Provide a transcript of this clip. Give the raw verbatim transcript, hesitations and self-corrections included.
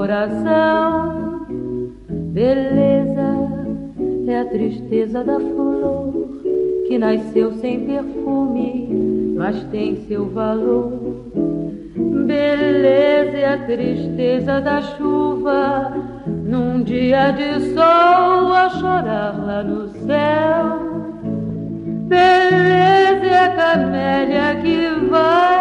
coração. Beleza é a tristeza da flor que nasceu sem perfume, mas tem seu valor. Beleza é a tristeza da chuva num dia de sol a chorar lá no céu. Beleza é a camélia que vai